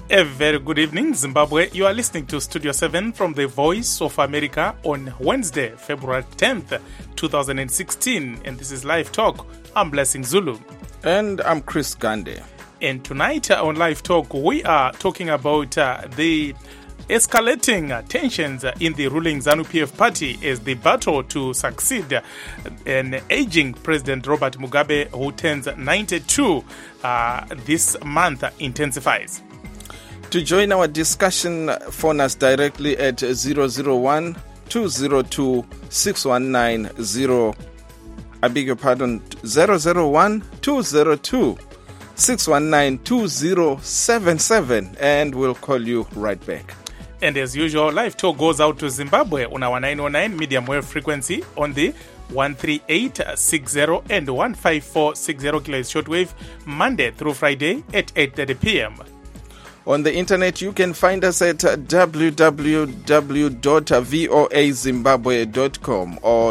A very good evening, Zimbabwe. You are listening to Studio 7 from the Voice of America on Wednesday, February 10th, 2016. And this is Live Talk. I'm Blessing Zulu. And I'm Chris Gande. And tonight on Live Talk, we are talking about the escalating tensions in the ruling ZANU-PF party as the battle to succeed an aging President Robert Mugabe, who turns 92 this month, intensifies. To join our discussion, phone us directly at 001-202-6190. I beg your pardon, 001-202-619-2077, and we'll call you right back. And as usual, Live Talk goes out to Zimbabwe on our 909 medium wave frequency on the 13860 and 15460 kHz shortwave, Monday through Friday at 8:30 p.m. On the internet, you can find us at www.voazimbabwe.com or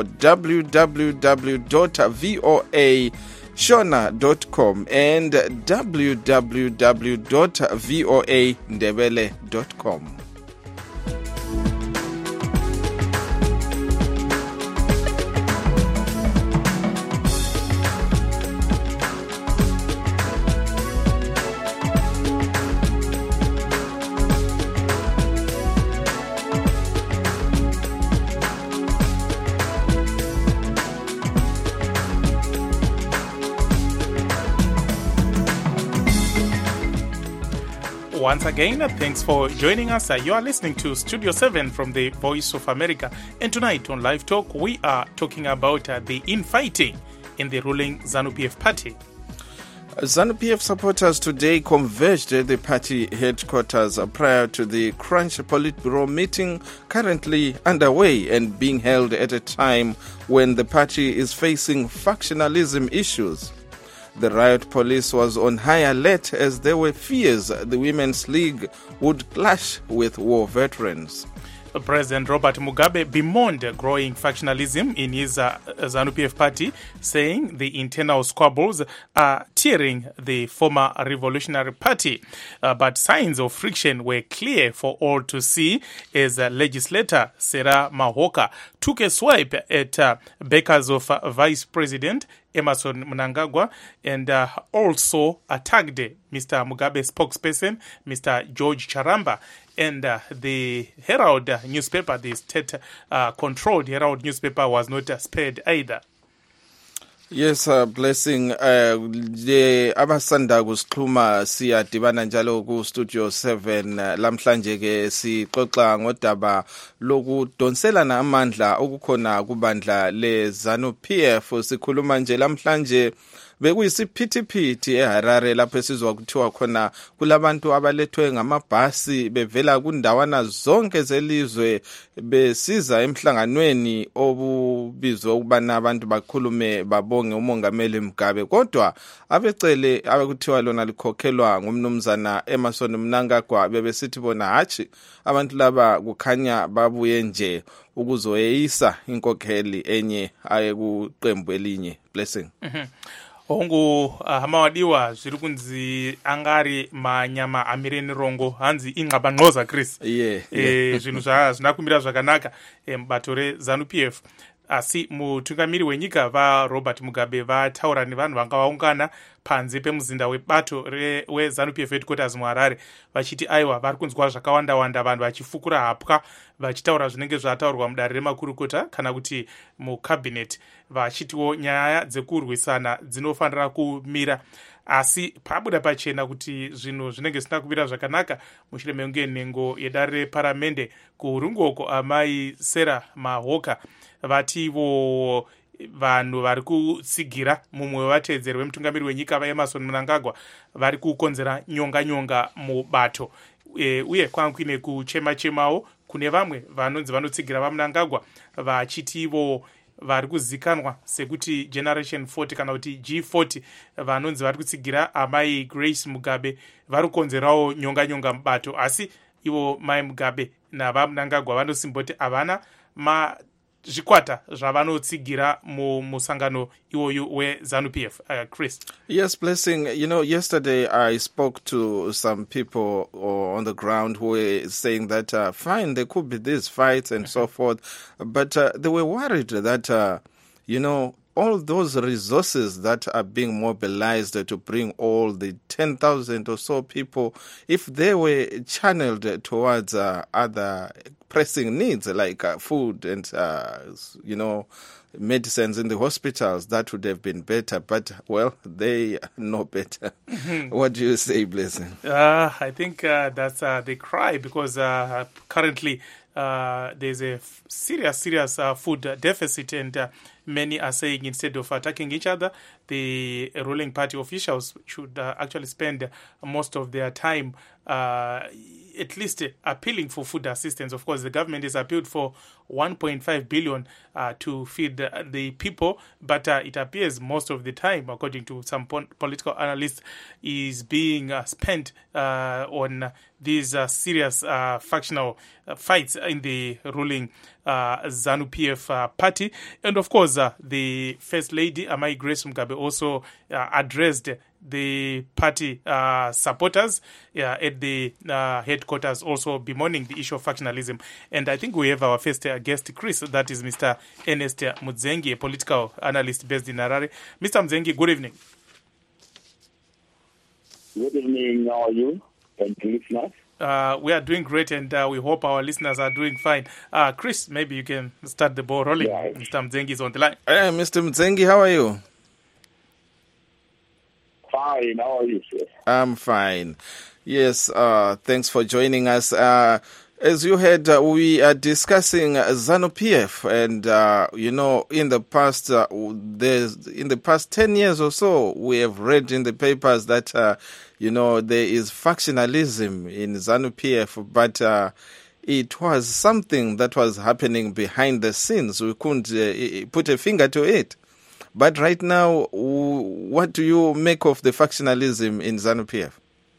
www.voashona.com and www.voandebele.com. Once again, thanks for joining us. You are listening to Studio 7 from the Voice of America. And tonight on Live Talk, we are talking about the infighting in the ruling ZANU-PF party. ZANU-PF supporters today converged at the party headquarters prior to the Crunch Politburo meeting currently underway and being held at a time when the party is facing factionalism issues. The riot police was on high alert as there were fears the Women's League would clash with war veterans. President Robert Mugabe bemoaned growing factionalism in his ZANU-PF party, saying the internal squabbles are tearing the former revolutionary party. But signs of friction were clear for all to see as legislator Sarah Mahoka took a swipe at backers of Vice President Emmerson Mnangagwa and also attacked Mr. Mugabe's spokesperson, Mr. George Charamba. And the Herald newspaper, the state-controlled Herald newspaper, was not spared either. Yes, Blessing. Abasanda kusixhuma siyadibana njalo ku Studio 7 lamhlanje ke sixoxa ngodaba lokudonselana amandla okukhona kubandla le ZANU-PF. Sikhuluma nje lamhlanje bekuyisiphithiphithi eHarare lapho esizwa kuthiwa khona kulabantu abalethwe ngamabhasi bevela kundawana zonke zelizwe besiza emhlanganweni obubizwe ukubana abantu bakhulume babonge umongameli Mugabe, kodwa abecele abakuthiwa lona likhokhelwa ngumnumzana Emmerson Mnangagwa bebesithi bona hatshi abantu laba kukhanya babuye nje ukuzoyeyisa inkokheli enye aye kuqembu elinye. Blessing. Hongu hamawadiwa zviri kunzi angari manyama amireni rongo hanzi inqabanqoza Chris. Zvinhu zvinakumira zvakanaka mubato reZANU-PF. Asi mutungamiri wenyika vaRobert Mugabe vataura nevanhu vanga vaungana panze pemuzinda webato weZANU-PF headquarters muHarare vachiti aiwa vari kunzwa zvakawanda vanhu vachifukura hapwa vachitaura zvinenge zvataurwa mudare remakurukota kana kuti mucabinet vachitiwo nyaya dzekurwisana dzinofanira kumira. Asi pabuda pachena kuti zvinhu zvinenge zvisina kumira zvakanaka mushure mekunge nhengo yedare reparamende kurungoko amai Sarah Mahoka vativo vanhu vari kutsigira mumwe wevatedzeri wemutungamiri wenyika vaEmmerson Mnangagwa vari kukonzera nyonga mubato. Uye kwanga kuine kuchema-chemawo kune vamwe vanonzi vanotsigira vaMnangagwa vachitivo vari kuzikanwa sekuti Generation 40 kana kuti G40 vanonzi vari kutsigira amai Grace Mugabe vari kukonzerawo nyonga mubato. Asi ivo mai Mugabe navaMnangagwa vanosimboti havana zvikwata zvavanotsigira musangano iwoyu weZANU-PF. Chris. Yes, Blessing. Yesterday I spoke to some people on the ground who were saying that, fine, there could be these fights and so forth, but they were worried that, all those resources that are being mobilized to bring all the 10,000 or so people, if they were channeled towards other pressing needs like food and, medicines in the hospitals, that would have been better. But, well, they know better. What do you say, Blessing? I think that's the cry, because currently there's a serious food deficit, and many are saying instead of attacking each other, the ruling party officials should actually spend most of their time at least appealing for food assistance. Of course, the government has appealed for 1.5 billion to feed the people, but it appears most of the time, according to some political analysts, is being spent on these serious factional fights in the ruling ZANU-PF party. And of course, the First Lady, Amai Grace Mugabe, also addressed the party supporters at the headquarters, also bemoaning the issue of factionalism. And I think we have our first guest, Chris, that is Mr. Ernest Mudzengi, a political analyst based in Harare. Mr. Mudzengi, good evening. Good evening, how are you and listeners? We are doing great, and we hope our listeners are doing fine. Chris, maybe you can start the ball rolling. Yeah. Mr. Mudzengi is on the line. Hey, Mr. Mudzengi, how are you? Fine, how are you, sir? I'm fine. Yes, thanks for joining us. As you heard, we are discussing ZANU-PF, and in the past 10 years or so, we have read in the papers that there is factionalism in ZANU-PF, but it was something that was happening behind the scenes. We couldn't put a finger to it. But right now, what do you make of the factionalism in ZANU-PF?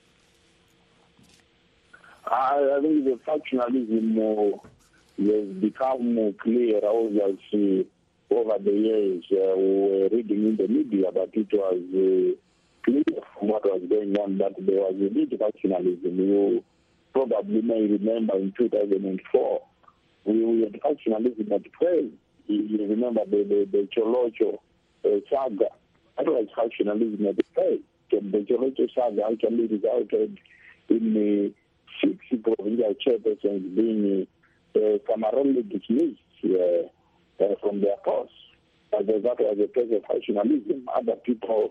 I think the factionalism has become more clear over the years. We were reading in the media, but it was clear from what was going on that there was a bit of factionalism. You probably may remember in 2004, we had factionalism at play. You remember the Cholocho saga. That was factionalism at play. The Cholocho saga actually resulted in the 6 provincial chairpersons being summarily dismissed from their posts. That was a case of factionalism. Other people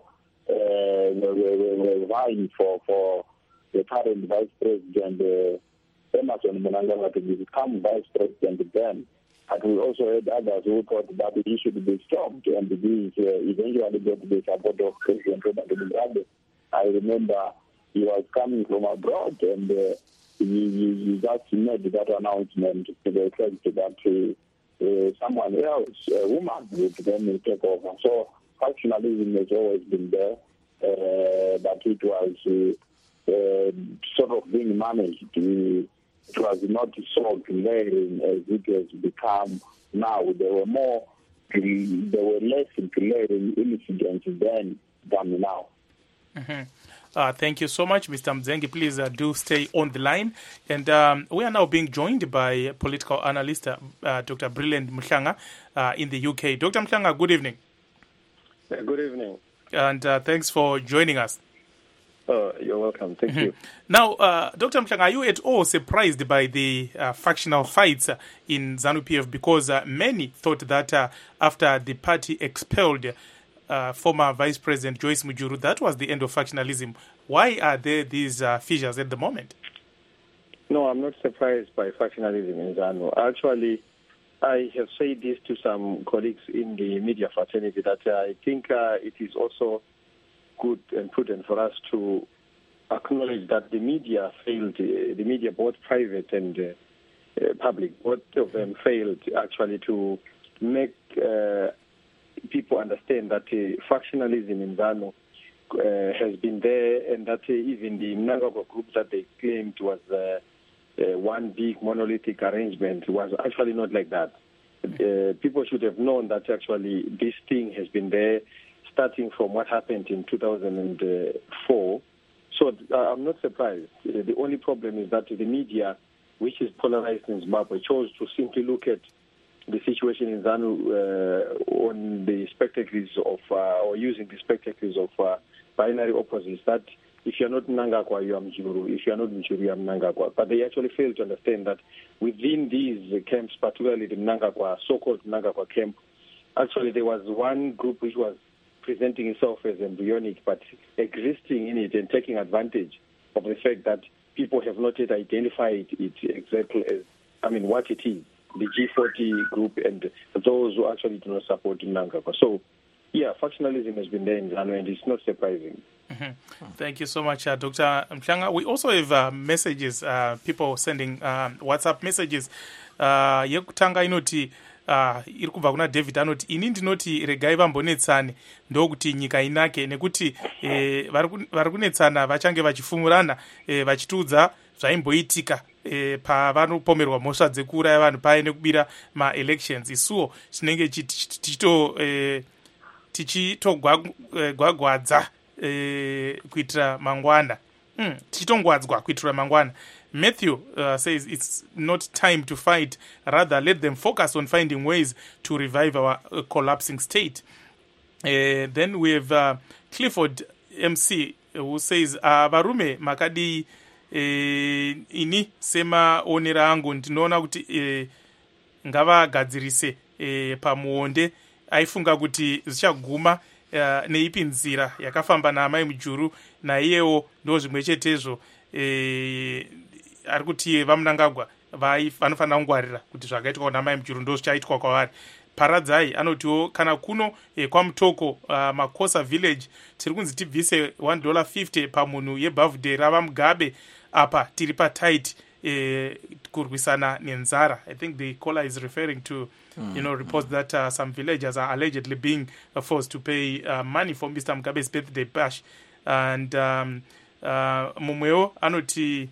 were vying for the current vice president, Emmerson Mnangagwa, to become vice president then. But we also had others who thought that he should be stopped, and this eventually got the support of President Robert Mugabe. I remember he was coming from abroad, and he just made that announcement to the effect that someone else, a woman, would then take over. So factionalism has always been there, but it was sort of being managed. It was not so glaring as it has become now. There were less glaring incidents then than now. Mm-hmm. Thank you so much, Mr. Mudzengi. Please do stay on the line. And we are now being joined by political analyst Dr. Brilliant Mhlanga in the UK. Dr. Mhlanga, good evening. Good evening. And thanks for joining us. You're welcome. Thank you. Now, Dr. Mhlanga, are you at all surprised by the factional fights in ZANU-PF? Because many thought that after the party expelled former Vice President Joyce Mujuru, that was the end of factionalism. Why are there these fissures at the moment? No, I'm not surprised by factionalism in ZANU. Actually, I have said this to some colleagues in the media fraternity that I think it is also good and prudent for us to acknowledge that the media failed, the media, both private and public, both of them failed actually to make people understand that factionalism in ZANU has been there, and that even the Mnangagwa group that they claimed was one big monolithic arrangement was actually not like that. People should have known that actually this thing has been there starting from what happened in 2004. So I'm not surprised. The only problem is that the media, which is polarized in Zimbabwe, chose to simply look at the situation in ZANU on the spectacles of, or using the spectacles of binary opposites, that if you're not Mnangagwa, you are Mjuru. If you're not Mjuru, you are Mnangagwa. But they actually fail to understand that within these camps, particularly the Mnangagwa, so-called Mnangagwa camp, actually there was one group which was presenting itself as embryonic, but existing in it and taking advantage of the fact that people have not yet identified it exactly as, what it is, the G40 group and those who actually do not support Mnangagwa. So, yeah, factionalism has been there in ZANU, and it's not surprising. Mm-hmm. Thank you so much, Dr. Mhlanga. We also have messages, people sending WhatsApp messages. Yekutanga inoti iri kubva kuna David anoti ini ndinoti regai vambonetsane ndokuti nyika inake nekuti vari kunetsana vachange vachifumurana vachitiudza zvaimboitika pavanopomerwa mhosva dzekuuraya vanhu paye nekubira maelections. Isuwo tinenge tichitogwagwadza kuitira mangwana tichitongwadzwa kuitira mangwana. Matthew says it's not time to fight, rather let them focus on finding ways to revive our collapsing state. Then we have Clifford MC who says varume makadi ini sema onera angu ndinoona kuti ngavagadzirise pamuonde. Aifunga kuti zvichaguma neipi nzira yakafamba naamai Mujuru naiyewo ndo zvimwe chetezvo ari kuti vaMnangagwa vanofanira kungwarira kuti zvakaitwa kuna mai Mujuru ndo zvichaitwa kwavari. Paradzai anotiwo kana kuno kwaMutoko Makosa village tiri kunzi tibvise $1.50 pamunhu yebirthday rava Mugabe apa tiri patight kurwisana nenzara. I think the caller is referring to reports that some villagers are allegedly being forced to pay money for Mr. Mugabe's birthday bash. And mumwewo anoti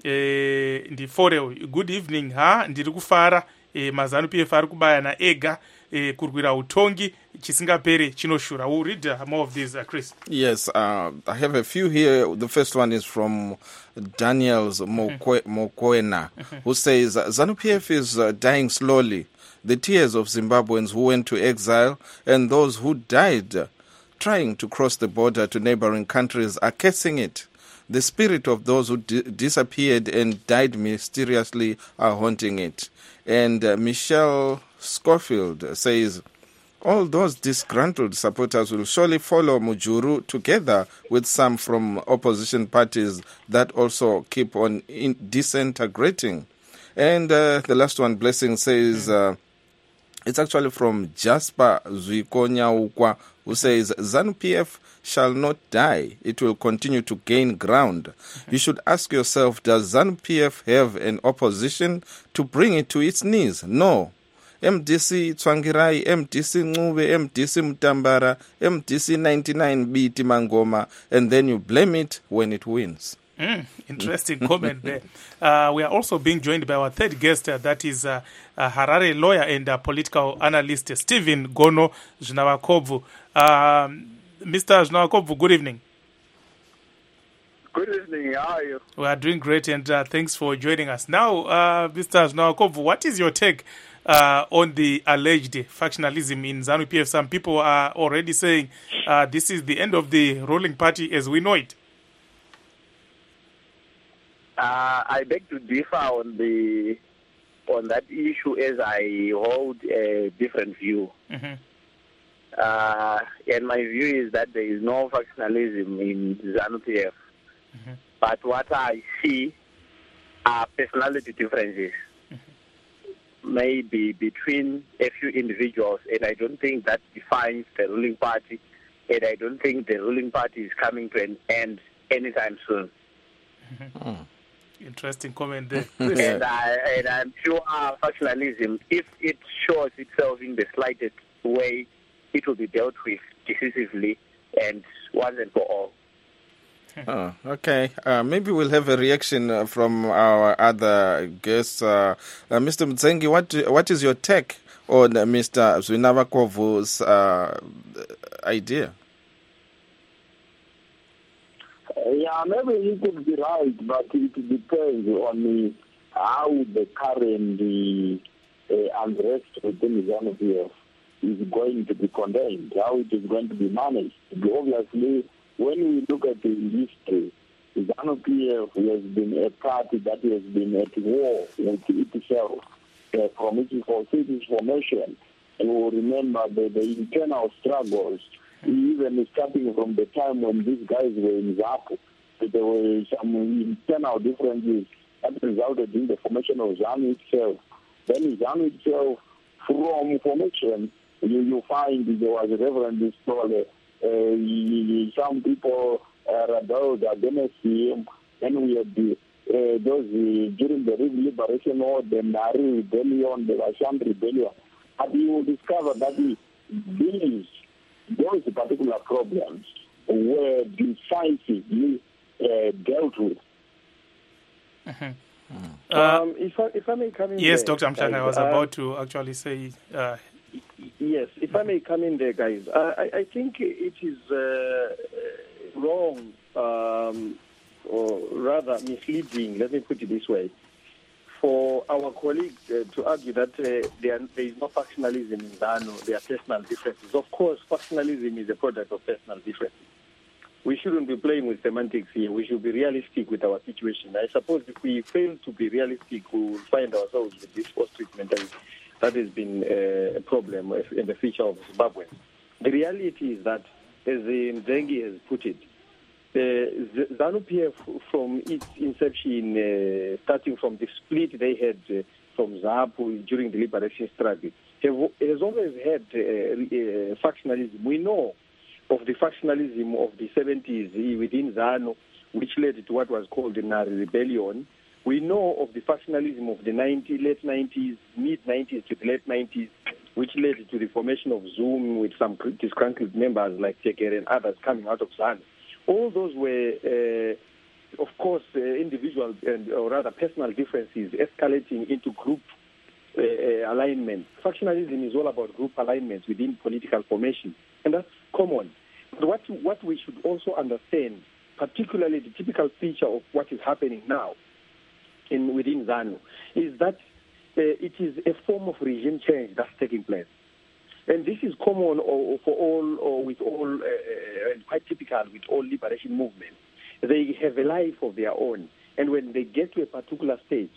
ndiforeo good evening ndiri kufara mazanu PF ari kubayana ega kurwira utongi chisingapere chinoshura. We'll read more of these, Chris. Yes, I have a few here. The first one is from Daniels Mokoena, who says ZANU PF is dying slowly. The tears of Zimbabweans who went to exile and those who died trying to cross the border to neighboring countries are cursing it. The spirit of those who disappeared and died mysteriously are haunting it. And Michelle Schofield says, all those disgruntled supporters will surely follow Mujuru together with some from opposition parties that also keep on disintegrating. And the last one, Blessing, says, it's actually from Jasper Zwikonya, who says, ZANU PF shall not die. It will continue to gain ground. You should ask yourself, does ZANU PF have an opposition to bring it to its knees? No. MDC Twangirai, MDC Ngube, MDC Mutambara, MDC 99 Biti Mangoma, and then you blame it when it wins. Interesting comment there. We are also being joined by our third guest, that is Harare lawyer and political analyst Stephen Gono Znawakobvu. Mr. Znawakobvu, good evening. Good evening, how are you? We are doing great, and thanks for joining us. Now, Mr. Znawakobvu, what is your take on the alleged factionalism in ZANU PF? Some people are already saying this is the end of the ruling party as we know it. I beg to differ on that issue, as I hold a different view. Mm-hmm. And my view is that there is no factionalism in ZANU PF. Mm-hmm. But what I see are personality differences, maybe between a few individuals, and I don't think that defines the ruling party, and I don't think the ruling party is coming to an end anytime soon. Mm-hmm. Interesting comment there. And I'm sure factionalism, if it shows itself in the slightest way, it will be dealt with decisively and once and for all. Oh, okay. Maybe we'll have a reaction from our other guests. Mr. Mtsengi, what is your take on Mr. Zwinavakovu's idea? Yeah, maybe he could be right, but it depends on how the current unrest within ZANU-PF is going to be contained, how it is going to be managed. Obviously, when we look at the history, ZANU-PF has been a party that has been at war with itself from its formation. And we'll remember the internal struggles, even starting from the time when these guys were in ZAPU. There were some internal differences that resulted in the formation of ZANU itself. Then ZANU itself, from formation, you find there was a Reverend Stolle. Some people rebelled against him. Then we had those during the liberation war, the Nari rebellion, the Vasham rebellion. And you will discover that those particular problems were decisively dealt with. If I may come in yes, there, Dr. Mhlanga, I was about to actually say... yes, if I may come in there, guys, I think it is wrong, or rather misleading, let me put it this way, for our colleague to argue that there is no factionalism in ZANU, there are personal differences. Of course, factionalism is a product of personal differences. We shouldn't be playing with semantics here. We should be realistic with our situation. I suppose if we fail to be realistic, we will find ourselves with this post-treatment that has been a problem in the future of Zimbabwe. The reality is that, as Mzengi has put it, ZANU-PF from its inception, starting from the split they had from ZAPU during the liberation struggle, has always had factionalism. We know of the factionalism of the 70s within ZANU, which led to what was called the Nari Rebellion. We know of the factionalism of the late 90s, mid-90s to the late 90s, which led to the formation of Zoom with some disgruntled members like Tekere and others coming out of ZANU. All those were, of course, individual or rather personal differences escalating into group alignment. Factionalism is all about group alignments within political formation, and that's common. But what we should also understand, particularly the typical feature of what is happening now within ZANU, is that it is a form of regime change that's taking place. And this is common for all, or with all, and quite typical with all liberation movements. They have a life of their own. And when they get to a particular stage,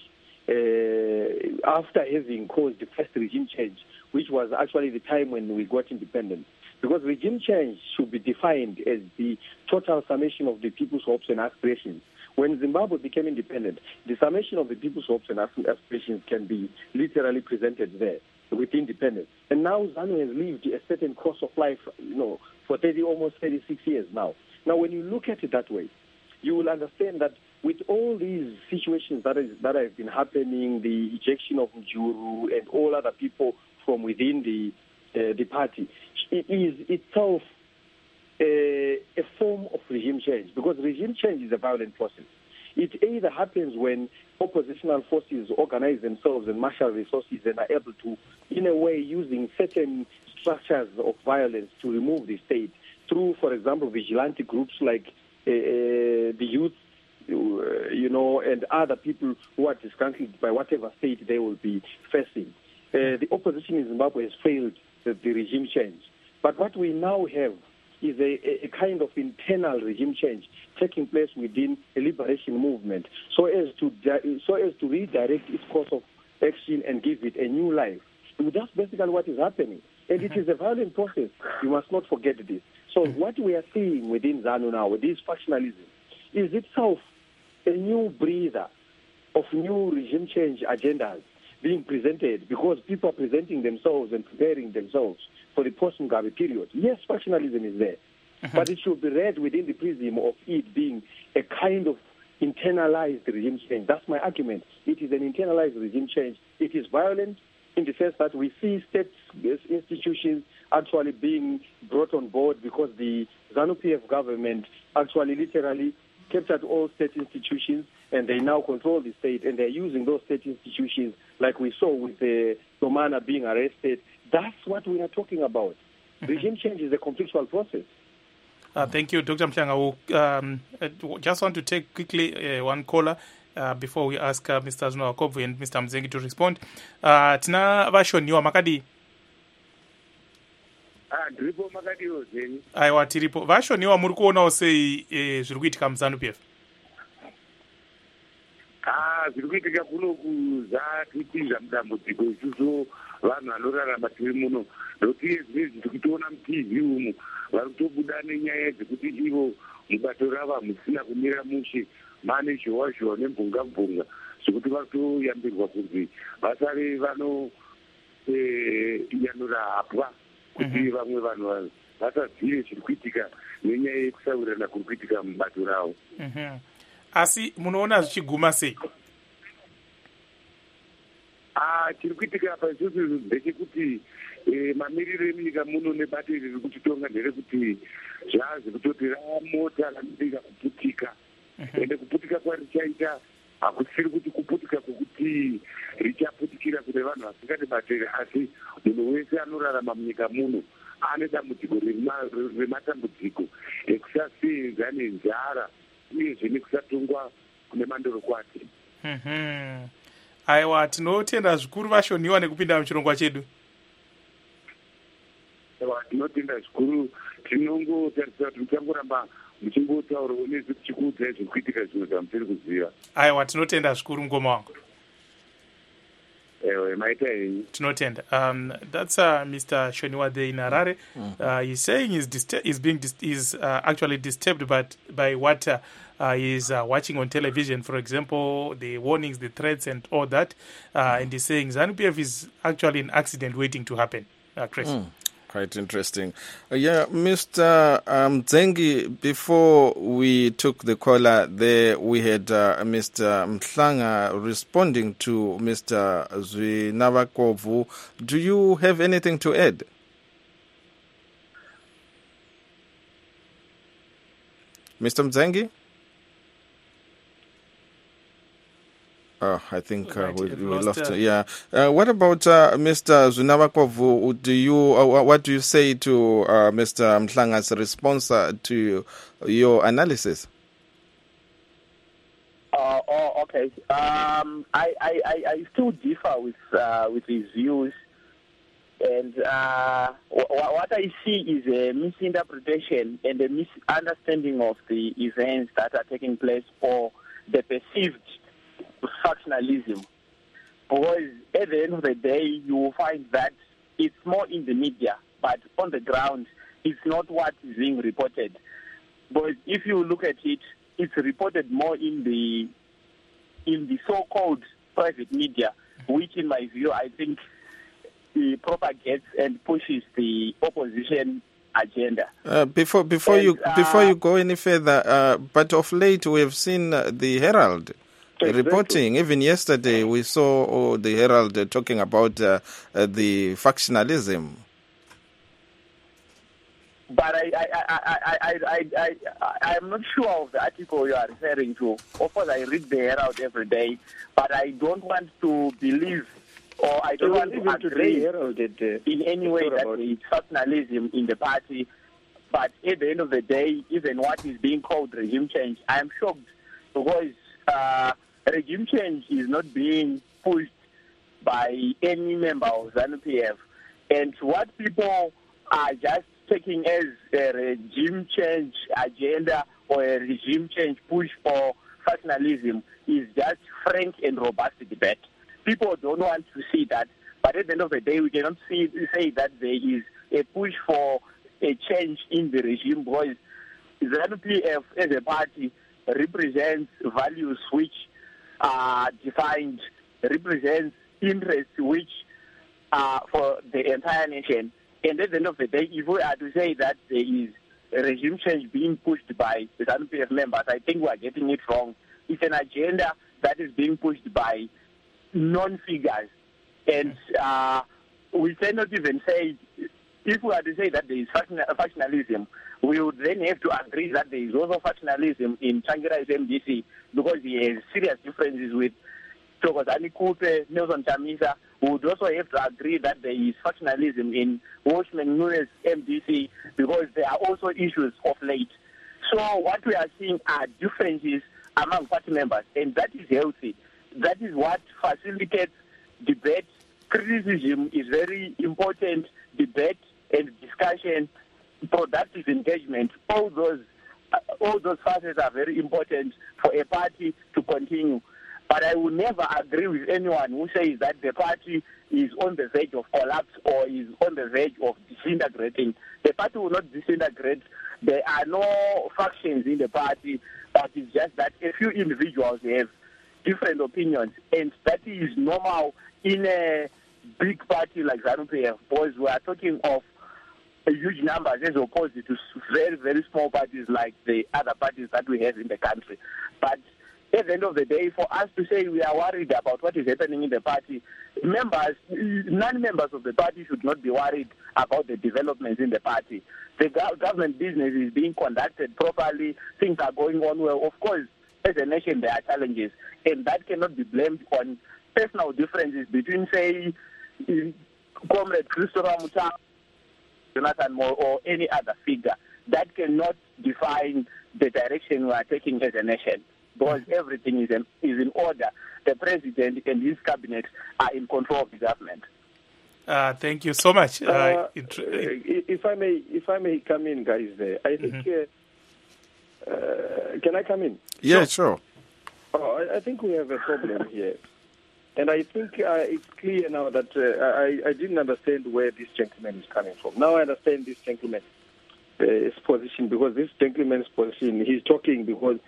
after having caused the first regime change, which was actually the time when we got independence, because regime change should be defined as the total summation of the people's hopes and aspirations. When Zimbabwe became independent, the summation of the people's hopes and aspirations can be literally presented there with independence. And now ZANU has lived a certain course of life, for almost 36 years now. Now, when you look at it that way, you will understand that with all these situations that have been happening, the ejection of Njuru and all other people from within the party, it is itself a form of regime change, because regime change is a violent process. It either happens when oppositional forces organize themselves and marshal resources and are able to, in a way, using certain structures of violence to remove the state through, for example, vigilante groups like the youth, and other people who are disgruntled by whatever state they will be facing. The opposition in Zimbabwe has failed the regime change. But what we now have is a kind of internal regime change taking place within a liberation movement, so as to redirect its course of action and give it a new life. That's basically what is happening. And it is a violent process. You must not forget this. So what we are seeing within ZANU now, with this factionalism, is itself a new breather of new regime change agendas being presented, because people are presenting themselves and preparing themselves for the post-Mugabe period. Yes, factionalism is there, but it should be read within the prism of it being a kind of internalized regime change. That's my argument. It is an internalized regime change. It is violent in the sense that we see state institutions actually being brought on board, because the ZANU-PF government actually literally captured all state institutions, and they now control the state, and they're using those state institutions, like we saw with the Domana being arrested. That's what we are talking about. Regime change is a conflictual process. Thank you, Dr. Mhlanga. Just want to take quickly one caller before we ask Mr. Zwinawakovu and Mr. Mzengi to respond. Tina vashoniwa makadi. Ndiripo makadiwo zeni. Aiwa tiripo. Vashoniwa muri kuonawo sei zviri kuitika muZANU-PF? Zviri kuitika kuno zatipinza mudambudziko isusu vanhu vanorarama tiri muno. Nokuti zvinezvi tiri kutoona muTV umu vari kutobuda nenyaya dzekuti ivo mubato ravo hamusina kumira mushe, mane zhowa nembunga zvekuti vari kutoyambirwa kunzi vasare vanoyanura hapwa kuti vamwe vanhu vasazive zviri kuitika nenyaya yekusawirirana kuri kuitika mubato ravo. Asi munoona zvichiguma sei? Chiri kuitika apa isusu ndechekuti mamiriro emunyika muno nebate riri kutitonga nderekuti zvazi kutoti ramota ramirira kuputika, ende kuputika kwarichaita hakusiri kuti kuputika kwokuti richaputikira kune vanhu vasingade batere, asi munhu wese anorarama munyika muno ane dambudziko rematambudziko ekusasenza nenzara uyezve nekusatongwa kune mandorokwati. Aiwa, tinotenda zvikuru vashoniwa nekupinda muchirongwa chedu. Tinotenda zvikuru, tinongotarisira kuti muchangoramba muchingotaurawo nezvi tichikuudzai zviri kuitika zvimwe zvamusiri kuziva. Aiwa, tinotenda zvikuru mukoma wangu. Maita henyu. Tinotenda. That's Mr. Shoniwa there in Harare. He's saying he's actually disturbed by what he's watching on television, for example, the warnings, the threats, and all that. And he's saying ZANU-PF is actually an accident waiting to happen. Chris. Quite interesting. Mr. Mzengi, before we took the caller there, we had Mr. Mhlanga responding to Mr. Zwinawakovu. Do you have anything to add? Mr. Mzengi? Oh, I think we lost. What about Mr. Zwinawakovu? What do you say to Mr. Mhlanga's response to your analysis? Okay. I still differ with his views, and what I see is a misinterpretation and a misunderstanding of the events that are taking place, or the perceived factionalism, because at the end of the day you will find that it's more in the media, but on the ground it's not what is being reported. But if you look at it, it's reported more in the so-called private media, which in my view I think propagates and pushes the opposition agenda. Before you go any further, but of late we have seen the Herald reporting. Even yesterday we saw the Herald talking about the factionalism. But I'm not sure of the article you are referring to. Of course, I read the Herald every day, but I don't want to believe, or I don't want to agree in any way that it's factionalism in the party. But at the end of the day, even what is being called regime change, I am shocked, because regime change is not being pushed by any member of ZANU-PF. And what people are just taking as a regime change agenda or a regime change push for factionalism is just frank and robust debate. People don't want to see that, but at the end of the day, we cannot say that there is a push for a change in the regime, because ZANU-PF as a party represents values which are defined, represents interests which are for the entire nation. And at the end of the day, if we are to say that there is a regime change being pushed by the ZANU-PF members, I think we are getting it wrong. It's an agenda that is being pushed by non-figures. And we cannot even say, if we are to say that there is factionalism, we would then have to agree that there is also factionalism in Tsvangirai's MDC because he has serious differences with Thokozani Kupe, Nelson Chamisa. We would also have to agree that there is factionalism in Watchman Nunes MDC because there are also issues of late. So what we are seeing are differences among party members, and that is healthy. That is what facilitates debate. Criticism is very important. Debate and discussion, productive engagement, all those facets are very important for a party to continue. But I will never agree with anyone who says that the party is on the verge of collapse or is on the verge of disintegrating. The party will not disintegrate. There are no factions in the party, but it's just that a few individuals have different opinions, and that is normal in a big party like ZANU-PF, because we are talking of huge numbers as opposed to very, very small parties like the other parties that we have in the country. But at the end of the day, for us to say we are worried about what is happening in the party, non-members of the party should not be worried about the developments in the party. The government business is being conducted properly. Things are going on well. Of course, as a nation, there are challenges, and that cannot be blamed on personal differences between, say, Comrade Christopher Mutang, Jonathan Moore, or any other figure. That cannot define the direction we are taking as a nation, because everything is in order. The president and his cabinet are in control of the government. Thank you so much. If I may come in, guys, there, I think. Can I come in? Yeah, sure. I think we have a problem here. And I think it's clear now that I didn't understand where this gentleman is coming from. Now I understand this gentleman's position, because this gentleman's position, he's talking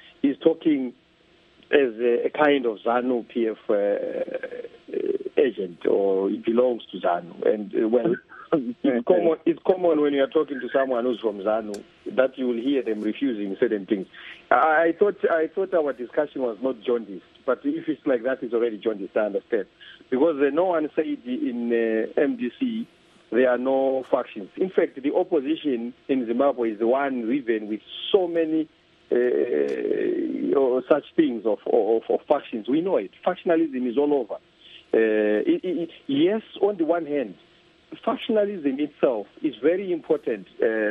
as a kind of ZANU-PF agent, or he belongs to ZANU. And well, it's common when you are talking to someone who's from ZANU that you will hear them refusing certain things. I thought our discussion was not jaundiced, but if it's like that, it's already jaundiced, I understand. Because no one said in MDC there are no factions. In fact, the opposition in Zimbabwe is the one riven with so many such things of factions. We know it. Factionalism is all over. Yes, on the one hand, factionalism itself is very important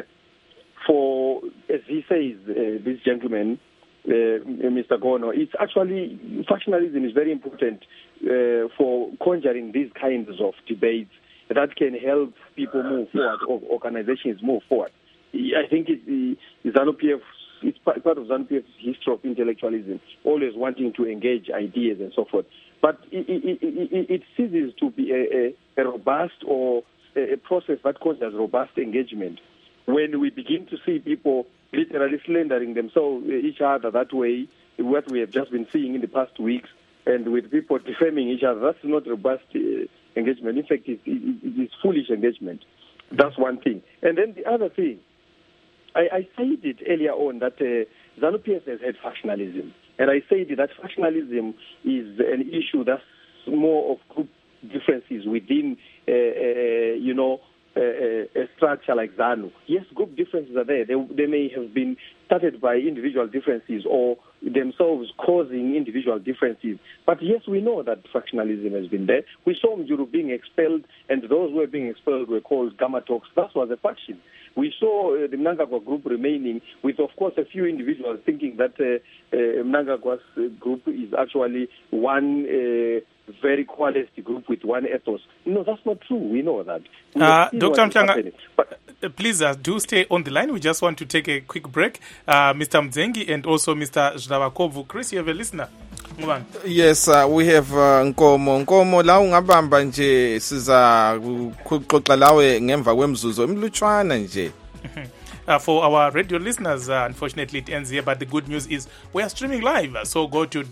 for, as he says, this gentleman, Mr. Gono. It's actually, factionalism is very important for conjuring these kinds of debates that can help people move forward, or organizations move forward. I think ZANU-PF, it's part of ZANU-PF's history of intellectualism, always wanting to engage ideas and so forth. But it ceases to be a robust or a process that causes robust engagement when we begin to see people literally slandering themselves, each other that way, what we have just been seeing in the past weeks, and with people defaming each other. That's not robust engagement. In fact, it is foolish engagement. That's one thing. And then the other thing, I said it earlier on that ZANU-PF has had factionalism. And I said that factionalism is an issue that's more of group differences within, a structure like ZANU. Yes, group differences are there. They may have been started by individual differences or themselves causing individual differences. But yes, we know that factionalism has been there. We saw Mjuru being expelled, and those who were being expelled were called Gamma Talks. That was a faction. We saw the Mnangagwa group remaining with, of course, a few individuals thinking that Mnangagwa's group is actually one very quality group with one ethos. No, that's not true. We know that. Dr. Mhlanga, please do stay on the line. We just want to take a quick break. Mr. Mzengi and also Mr. Zdravakovu. Chris, you have a listener. Yes, we have Nkomo la ungabamba nje siza kuxoxa lawe ngemva kwemzuzu emlutshwana nje. For our radio listeners, unfortunately it ends here, but the good news is we are streaming live. So go to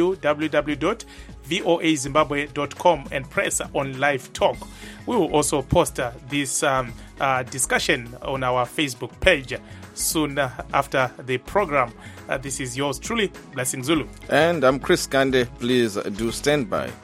www.voazimbabwe.com and press on live talk. We will also post this discussion on our Facebook page soon after the program. This is yours truly, Blessing Zulu. And I'm Chris Kande. Please do stand by.